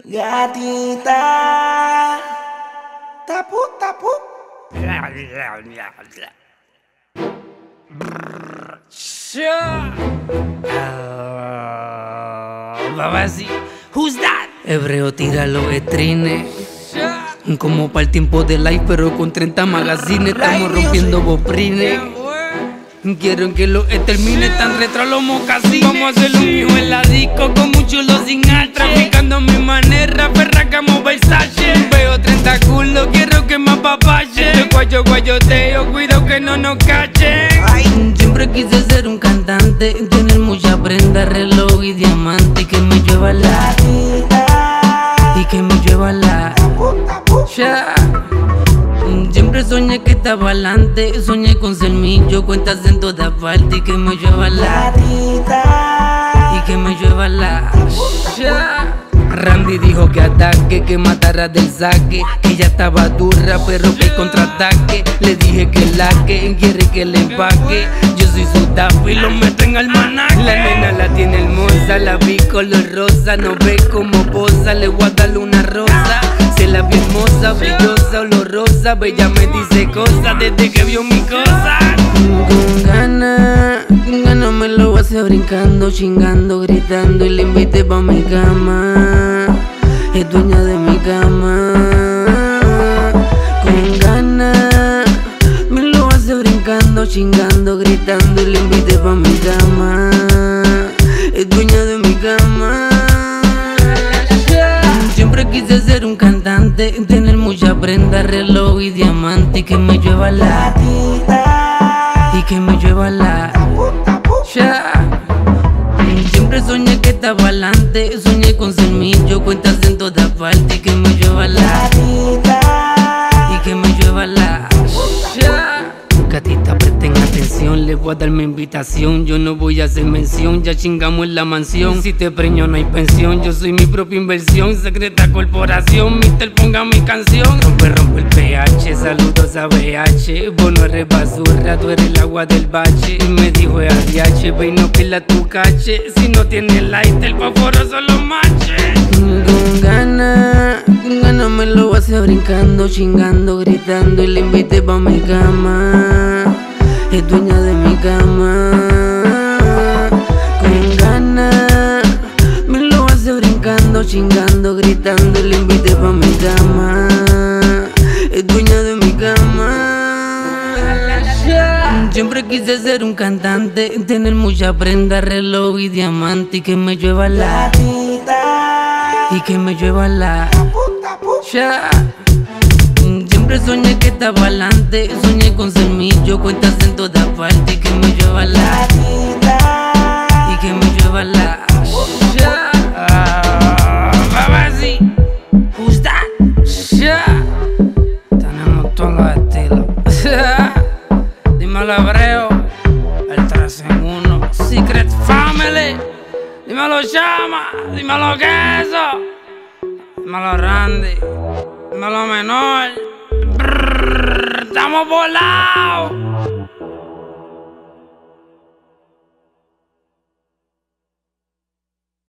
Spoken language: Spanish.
Gatita, tapu, tapu. Babasi, who's that? Hebreo tira los estrines como para el tiempo de live, pero con 30 magazines. Estamos rompiendo boprines. Quiero que lo termine, tan retro los mocasines. Vamos a hacer lo mío en la disco, con mucho lo sin al. Traficando mi manera, perra como Versace. Veo 30 culos, quiero que me apapache. De guayo guayoteo, cuido que no nos cachen. Siempre quise ser un cantante, tener mucha prenda, reloj y diamante. Y que me llueva la y que me llueva la ya. Siempre soñé que estaba adelante, soñé con ser millo, cuentas en todas partes. Y que me llueva la y que me llueva la ya. Randy dijo que ataque, que matara del saque, que ya estaba dura pero que contraataque. Le dije que la que quiere que le empaque. Yo soy su tapo y lo meto en almanaque. La nena la tiene hermosa, la vi color rosa. No ve como posa, le voy a darle una rosa. Se la vi hermosa, brillosa, olorosa. Bella me dice cosas desde que vio mi cosa. Con ganas me lo hace brincando, chingando, gritando. Y le invité pa' mi cama, es dueña de mi cama. Con ganas me lo hace brincando, chingando, gritando. Y le invité pa' mi cama, es dueña de mi cama. Siempre quise ser un cantante, tener mucha prenda, reloj y diamante. Y que me llueva la y que me llueva la ya. Siempre soñé que estaba adelante, soñé con ser millo, cuentas en todas partes. Y que me llueva la y que me llueva la ya. Gatita, presten atención, les voy a dar mi invitación. Yo no voy a hacer mención, ya chingamos en la mansión. Si te preño no hay pensión, yo soy mi propia inversión. Secreta corporación, mister, ponga mi canción. Rompe el pH, saludos a BH. Vos no eres basura, tú eres el agua del bache. Y me dijo ADH, ve y no pila tu cache. Si no tienes light, el fósforo solo mache. Con ganas me lo hace brincando, chingando, gritando. Y le invité pa' mi cama, es dueña de mi cama. Con ganas me lo hace brincando, chingando, gritando. Y le invité pa' mi cama, es dueña de mi cama. Siempre quise ser un cantante, tener mucha prenda, reloj y diamante. Y que me llueva la y que me llueva la ya. Siempre soñé que estaba adelante, soñé con ser millo, cuentas en todas partes. Y que me llueva la y que me llueva la ya. Babasi, who's that? Ya. Tenemos todos los estilos. Dímelo Hebreo, el 3 en 1, Secret Family. Dímelo Chama, dímelo Queso, dímelo Randy, dímelo Menor. Estamos volados.